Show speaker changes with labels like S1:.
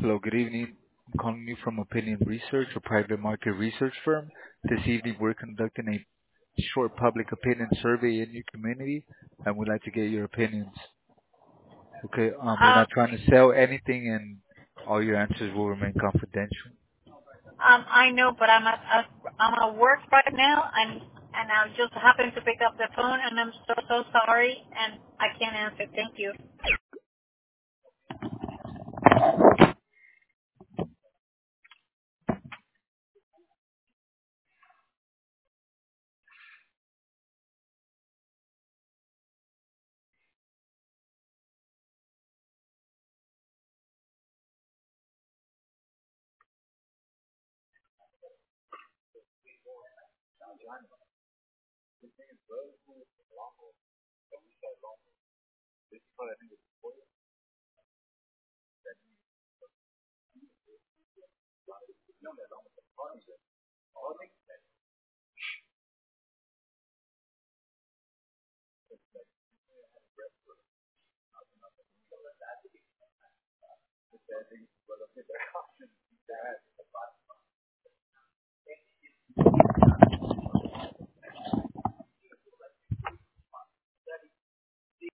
S1: Hello, good evening. I'm calling you from Opinion Research, a private market research firm. This evening, we're conducting a short public opinion survey in your community, and we'd like to get your opinions. Okay, we're
S2: Um,
S1: not trying to sell anything, and all your answers will remain confidential.
S2: I know, but I'm at work right now, and I just happened to pick up the phone, and I'm so sorry, and I can't answer. Thank you.